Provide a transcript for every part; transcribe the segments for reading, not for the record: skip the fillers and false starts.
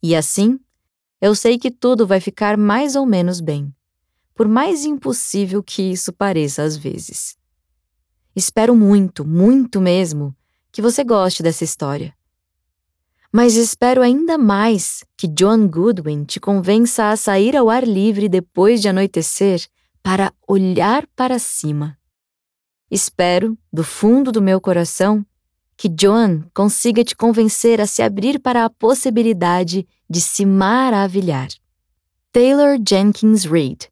E assim, eu sei que tudo vai ficar mais ou menos bem, por mais impossível que isso pareça às vezes. Espero muito, muito mesmo, que você goste dessa história. Mas espero ainda mais que John Goodwin te convença a sair ao ar livre depois de anoitecer para olhar para cima. Espero, do fundo do meu coração, que John consiga te convencer a se abrir para a possibilidade de se maravilhar. Taylor Jenkins Reid.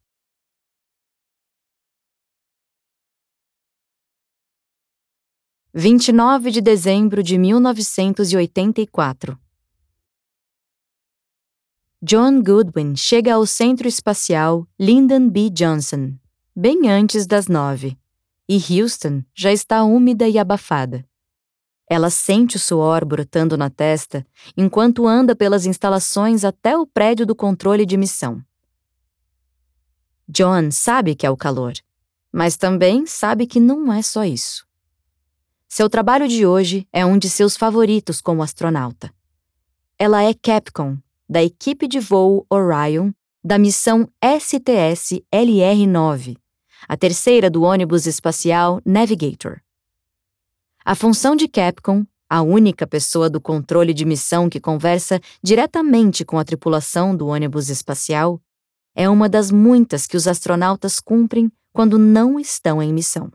– 29 de dezembro de 1984. John Goodwin chega ao Centro Espacial Lyndon B. Johnson, bem antes das 9, e Houston já está úmida e abafada. Ela sente o suor brotando na testa enquanto anda pelas instalações até o prédio do controle de missão. John sabe que é o calor, mas também sabe que não é só isso. Seu trabalho de hoje é um de seus favoritos como astronauta. Ela é Capcom, da equipe de voo Orion, da missão STS-LR-9, a terceira do ônibus espacial Navigator. A função de Capcom, a única pessoa do controle de missão que conversa diretamente com a tripulação do ônibus espacial, é uma das muitas que os astronautas cumprem quando não estão em missão.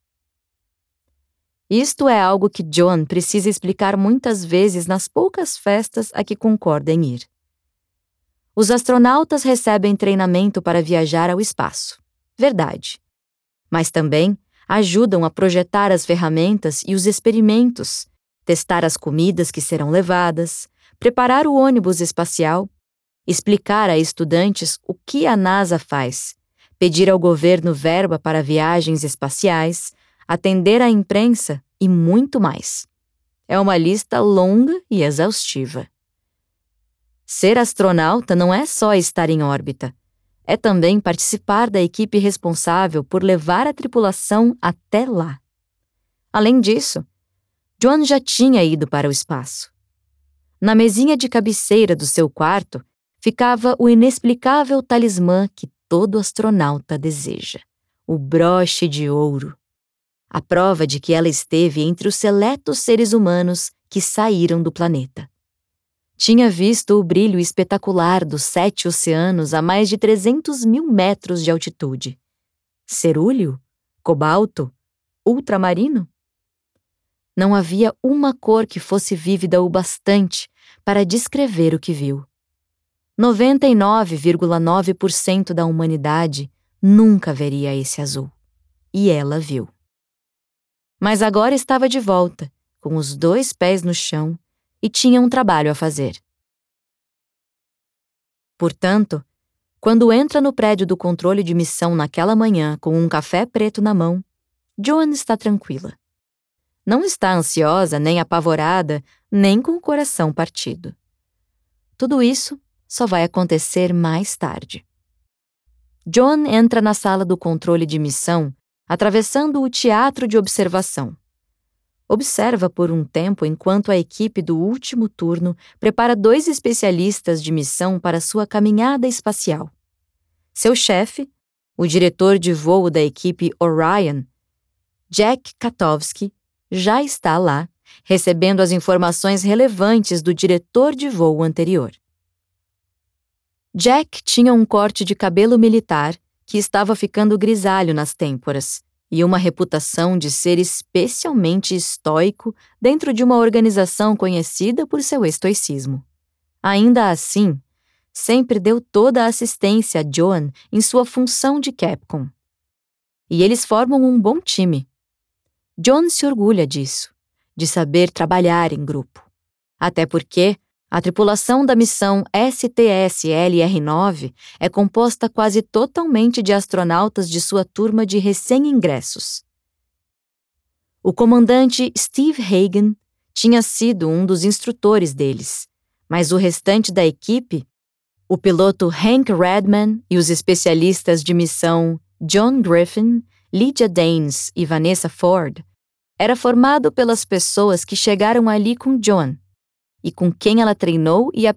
Isto é algo que John precisa explicar muitas vezes nas poucas festas a que concorda em ir. Os astronautas recebem treinamento para viajar ao espaço. Verdade. Mas também ajudam a projetar as ferramentas e os experimentos, testar as comidas que serão levadas, preparar o ônibus espacial, explicar a estudantes o que a NASA faz, pedir ao governo verba para viagens espaciais, atender à imprensa e muito mais. É uma lista longa e exaustiva. Ser astronauta não é só estar em órbita, é também participar da equipe responsável por levar a tripulação até lá. Além disso, John já tinha ido para o espaço. Na mesinha de cabeceira do seu quarto ficava o inexplicável talismã que todo astronauta deseja, o broche de ouro. A prova de que ela esteve entre os seletos seres humanos que saíram do planeta. Tinha visto o brilho espetacular dos 7 oceanos a mais de 300 mil metros de altitude. Cerúleo? Cobalto? Ultramarino? Não havia uma cor que fosse vívida o bastante para descrever o que viu. 99,9% da humanidade nunca veria esse azul. E ela viu. Mas agora estava de volta, com os 2 pés no chão, e tinha um trabalho a fazer. Portanto, quando entra no prédio do controle de missão naquela manhã com um café preto na mão, Joan está tranquila. Não está ansiosa, nem apavorada, nem com o coração partido. Tudo isso só vai acontecer mais tarde. Joan entra na sala do controle de missão atravessando o teatro de observação. Observa por um tempo enquanto a equipe do último turno prepara 2 especialistas de missão para sua caminhada espacial. Seu chefe, o diretor de voo da equipe Orion, Jack Katowski, já está lá, recebendo as informações relevantes do diretor de voo anterior. Jack tinha um corte de cabelo militar que estava ficando grisalho nas têmporas, e uma reputação de ser especialmente estoico dentro de uma organização conhecida por seu estoicismo. Ainda assim, sempre deu toda a assistência a Joan em sua função de Capcom. E eles formam um bom time. John se orgulha disso, de saber trabalhar em grupo. Até porque a tripulação da missão STS-LR-9 é composta quase totalmente de astronautas de sua turma de recém-ingressos. O comandante Steve Hagen tinha sido um dos instrutores deles, mas o restante da equipe, o piloto Hank Redman e os especialistas de missão John Griffin, Lydia Danes e Vanessa Ford, era formado pelas pessoas que chegaram ali com John, e com quem ela treinou e